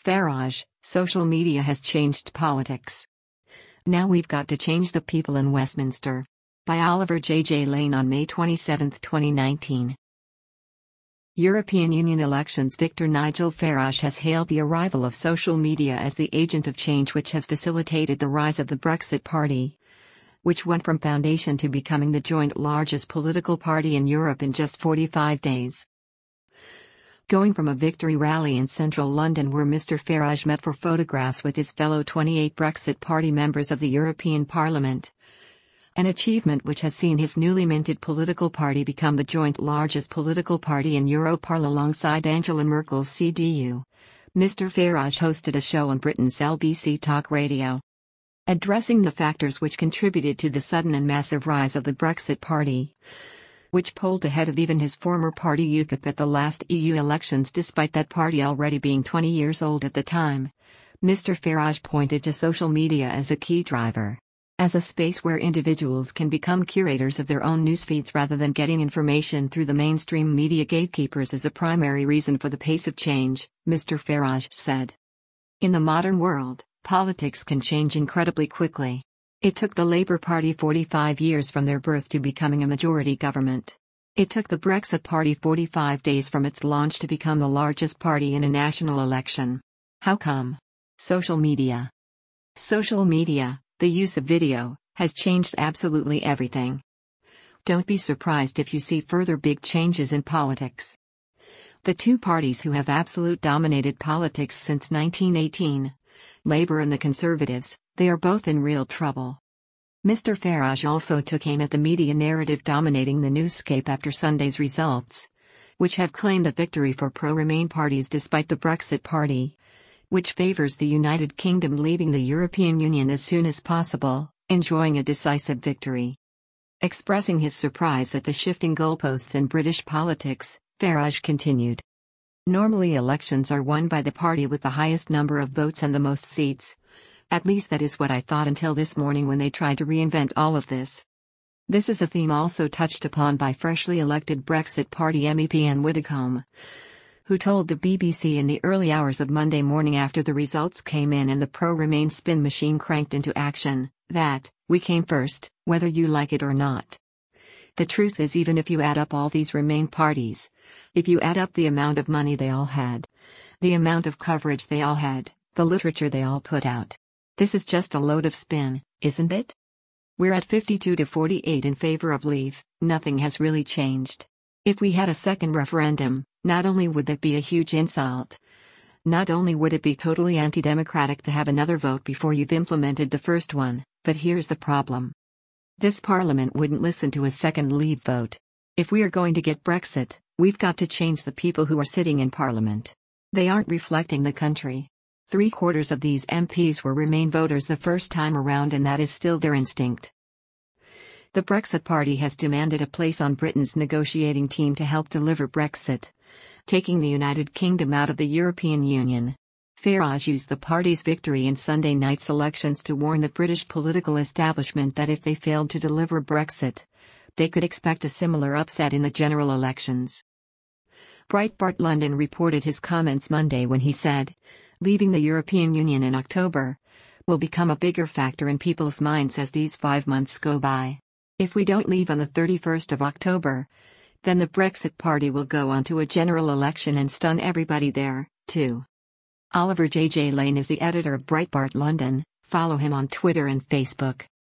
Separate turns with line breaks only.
Farage, social media has changed politics. Now we've got to change the people in Westminster. By Oliver J. Lane on May 27, 2019. European Union elections. Victor Nigel Farage has hailed the arrival of social media as the agent of change which has facilitated the rise of the Brexit Party, which went from foundation to becoming the joint largest political party in Europe in just 45 days. Going from a victory rally in central London where Mr. Farage met for photographs with his fellow 28 Brexit Party members of the European Parliament, an achievement which has seen his newly minted political party become the joint largest political party in Europarl alongside Angela Merkel's CDU, Mr. Farage hosted a show on Britain's LBC Talk Radio. Addressing the factors which contributed to the sudden and massive rise of the Brexit Party, which polled ahead of even his former party UKIP at the last EU elections despite that party already being 20 years old at the time, Mr. Farage pointed to social media as a key driver. As a space where individuals can become curators of their own newsfeeds rather than getting information through the mainstream media gatekeepers is a primary reason for the pace of change, Mr. Farage said. In the modern world, politics can change incredibly quickly. It took the Labour Party 45 years from their birth to becoming a majority government. It took the Brexit Party 45 days from its launch to become the largest party in a national election. How come? Social media. Social media, the use of video, has changed absolutely everything. Don't be surprised if you see further big changes in politics. The two parties who have absolute dominated politics since 1918, Labour and the Conservatives, they are both in real trouble. Mr. Farage also took aim at the media narrative dominating the newscape after Sunday's results, which have claimed a victory for pro-Remain parties despite the Brexit Party, which favours the United Kingdom leaving the European Union as soon as possible, enjoying a decisive victory. Expressing his surprise at the shifting goalposts in British politics, Farage continued. Normally elections are won by the party with the highest number of votes and the most seats. At least that is what I thought until this morning when they tried to reinvent all of this. This is a theme also touched upon by freshly elected Brexit Party MEP Anne Widdecombe, who told the BBC in the early hours of Monday morning after the results came in and the pro-Remain spin machine cranked into action, that, we came first, whether you like it or not. The truth is, even if you add up all these Remain parties, if you add up the amount of money they all had, the amount of coverage they all had, the literature they all put out, this is just a load of spin, isn't it? We're at 52 to 48 in favor of leave. Nothing has really changed. If we had a second referendum, not only would that be a huge insult, not only would it be totally anti-democratic to have another vote before you've implemented the first one, but here's the problem. This parliament wouldn't listen to a second leave vote. If we are going to get Brexit, we've got to change the people who are sitting in parliament. They aren't reflecting the country. 3/4 of these MPs were Remain voters the first time around, and that is still their instinct. The Brexit Party has demanded a place on Britain's negotiating team to help deliver Brexit, taking the United Kingdom out of the European Union. Farage used the party's victory in Sunday night's elections to warn the British political establishment that if they failed to deliver Brexit, they could expect a similar upset in the general elections. Breitbart London reported his comments Monday when he said, "Leaving the European Union in October will become a bigger factor in people's minds as these 5 months go by. If we don't leave on the 31st of October, then the Brexit Party will go on to a general election and stun everybody there, too." Oliver J. Lane is the editor of Breitbart London. Follow him on Twitter and Facebook.